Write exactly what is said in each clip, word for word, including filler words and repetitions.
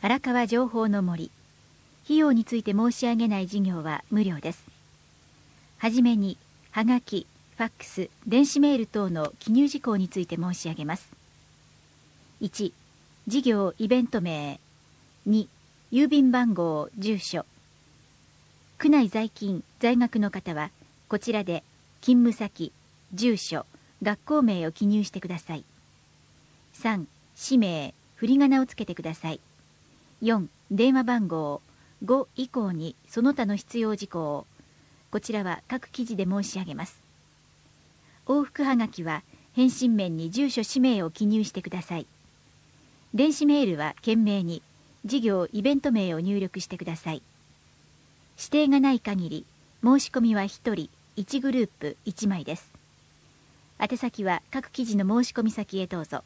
荒川情報の森。費用について申し上げない事業は無料です。はじめに、はがき、ファックス、電子メール等の記入事項について申し上げます。いち、事業イベント名。に、郵便番号、住所。区内在勤、在学の方は、こちらで勤務先、住所、学校名を記入してください。さん、氏名、振り仮名をつけてください。よん、電話番号。ご以降にその他の必要事項。こちらは各記事で申し上げます。往復はがきは返信面に住所氏名を記入してください。電子メールは件名に事業イベント名を入力してください。指定がない限り申し込みはひとりいちグループいちまいです。宛先は各記事の申し込み先へどうぞ。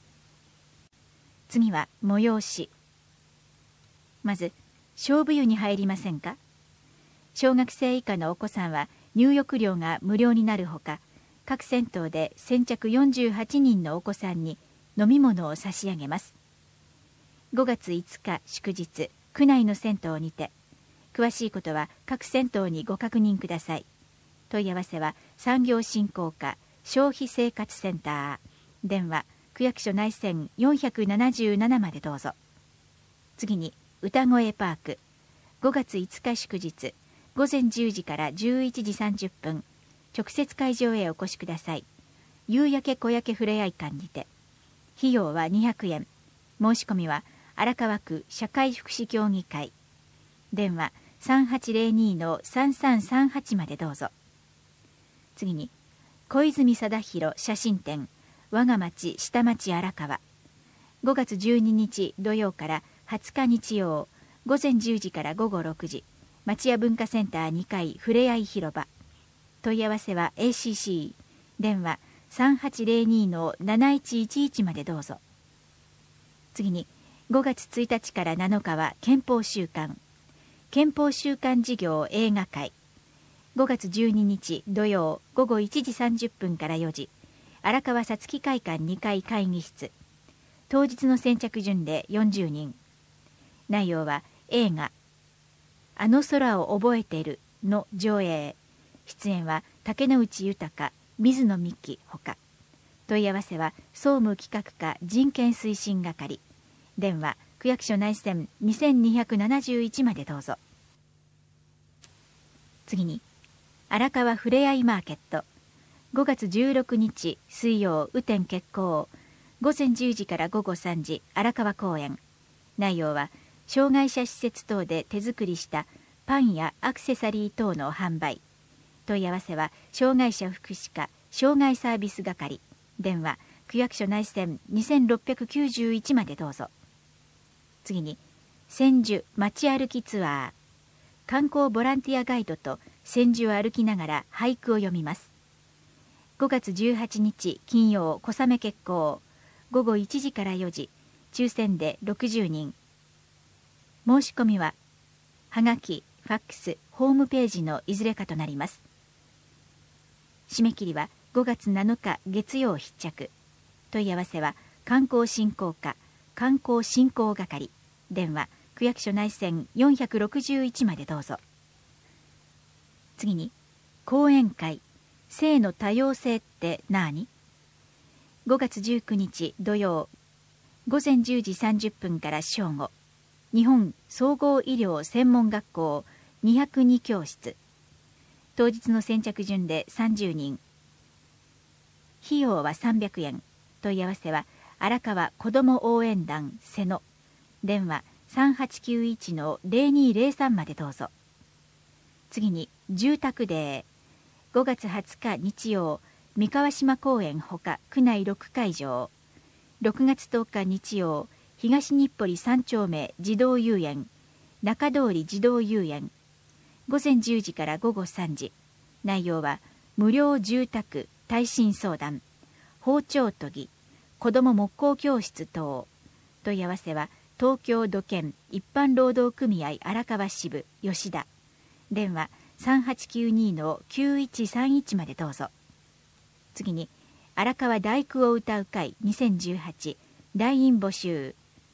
次は催し。まず菖蒲湯に入りませんか。小学生以下のお子さんは入浴料が無料になるほか、各銭湯で先着よんじゅうはちにんのお子さんに飲み物を差し上げます。ごがついつか祝日、区内の銭湯にて。詳しいことは各銭湯にご確認ください。問い合わせは産業振興課消費生活センター。電話、区役所内線よんななななまでどうぞ。次に、歌声パーク。ごがついつか祝日、ごぜんじゅうじからじゅういちじさんじゅっぷん、直接会場へお越しください。夕焼け小焼けふれあい館にて。費用はにひゃくえん。申し込みは荒川区社会福祉協議会。電話さんはちゼロにのさんさんさんはちまでどうぞ。次に、小泉貞弘写真展、我が町下町荒川。ごがつじゅうににち土曜からはつか日曜、ごぜんじゅうじからごごろくじ、町屋文化センターにかいふれあい広場。問い合わせは エーシーシー、電話さんはちゼロにのなないちいちいちまでどうぞ。次に、ごがつついたちからなのかは憲法週間。憲法週間事業映画会。ごがつじゅうににち土曜ごごいちじさんじゅっぷんからよじ、荒川さつき会館にかい会議室。当日の先着順でよんじゅうにん。内容は映画あの空を覚えてるの上映。出演は竹野内豊、水野美紀ほか。問い合わせは総務企画課人権推進係。電話区役所内線にせんにひゃくななじゅういちまでどうぞ。次に、荒川ふれあいマーケット。ごがつじゅうろくにち水曜雨天決行。ごぜんじゅうじからごごさんじ荒川公園。内容は障害者施設等で手作りしたパンやアクセサリー等の販売。問い合わせは障害者福祉課障害サービス係。電話区役所内線にせんろっぴゃくきゅうじゅういちまでどうぞ。次に、千住街歩きツアー。観光ボランティアガイドと千住を歩きながら俳句を読みます。ごがつじゅうはちにち金曜小雨決行。ごごいちじからよじ、抽選でろくじゅうにん。申し込みははがき、ファックス、ホームページのいずれかとなります。締め切りはごがつなのか月曜必着。問い合わせは観光振興課観光振興係。電話区役所内線よんろくいちまでどうぞ。次に、講演会性の多様性って何？ごがつじゅうくにち土曜ごぜんじゅうじさんじゅっぷんから正午、日本総合医療専門学校にひゃくにきょうしつ。当日の先着順でさんじゅうにん。費用はさんびゃくえん。問い合わせは荒川子ども応援団瀬野。電話さんはちきゅういちのゼロにゼロさんまでどうぞ。次に、住宅デー。ごがつはつか日曜、三河島公園ほか区内ろくかいじょう。ろくがつとおか日曜、東日暮里さんちょうめ児童遊園中通り児童遊園。ごぜんじゅうじからごごさんじ。内容は無料住宅耐震相談、包丁研ぎ、子ども木工教室等。問い合わせは東京土建一般労働組合荒川支部吉田。電話さんはちきゅうにのきゅういちさんいちまでどうぞ。次に、荒川第九を歌う会にせんじゅうはち大員募集。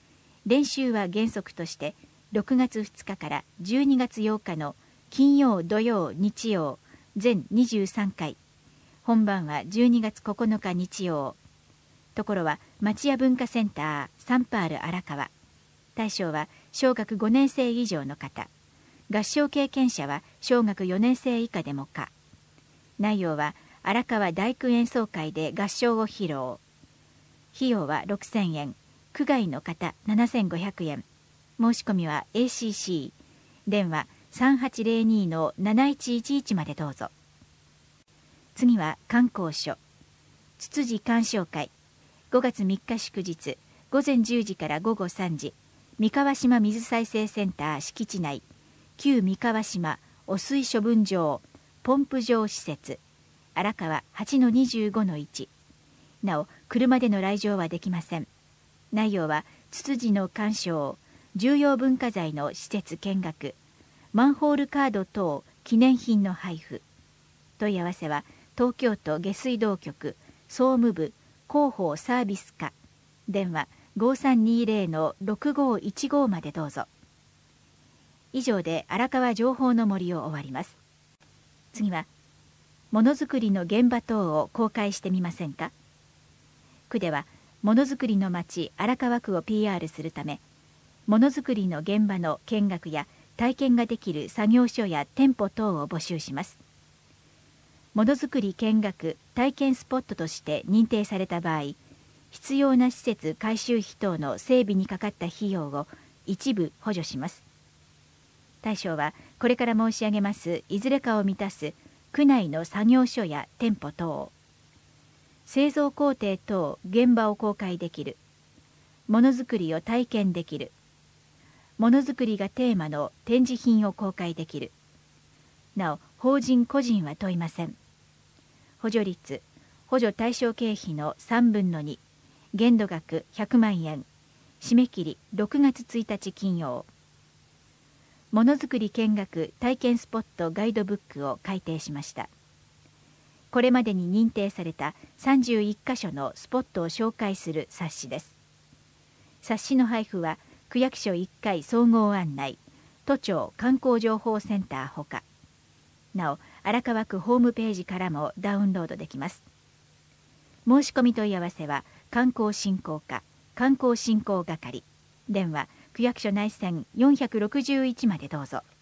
練習は原則としてろくがつふつかからじゅうにがつようかの金曜土曜日曜全にじゅうさんかい、本番はじゅうにがつここのか日曜。ところは町屋文化センターサンパール荒川。対象は小学ごねんせい以上の方。合唱経験者は小学よねんせい以下でも可。内容は荒川大工演奏会で合唱を披露。費用はろくせんえん、区外の方ななせんごひゃくえん。申し込みは エーシーシー、電話 さんはちゼロに のなないちいちいち までどうぞ。次は観光所。つつじ鑑賞会。ごがつみっか祝日、ごぜんじゅうじからごごさんじ、三河島水再生センター敷地内、旧三河島汚水処分場、ポンプ場施設、荒川 はちのにじゅうごのいち。なお、車での来場はできません。内容は、つつじの鑑賞、重要文化財の施設見学、マンホールカード等記念品の配布。問い合わせは、東京都下水道局、総務部、広報サービス課、電話 ごさんにゼロのろくごいちご までどうぞ。以上で荒川情報の森を終わります。次は、ものづくりの現場等を公開してみませんか。区では、ものづくりの町荒川区を ピーアール するため、ものづくりの現場の見学や体験ができる作業所や店舗等を募集します。ものづくり見学・体験スポットとして認定された場合、必要な施設改修費等の整備にかかった費用を一部補助します。対象はこれから申し上げますいずれかを満たす区内の作業所や店舗等、製造工程等現場を公開できる、ものづくりを体験できる、ものづくりがテーマの展示品を公開できる。なお、法人個人は問いません。補助率、補助対象経費のさんぶんのに、限度額ひゃくまんえん、締め切りろくがつついたち金曜。ものづくり見学体験スポットガイドブックを改訂しました。これまでに認定されたさんじゅういっかしょのスポットを紹介する冊子です。冊子の配布は区役所いっかい総合案内、都庁観光情報センターほか。なお、荒川区ホームページからもダウンロードできます。申し込み問い合わせは観光振興課観光振興係、電話区役所内線よんひゃくろくじゅういちまでどうぞ。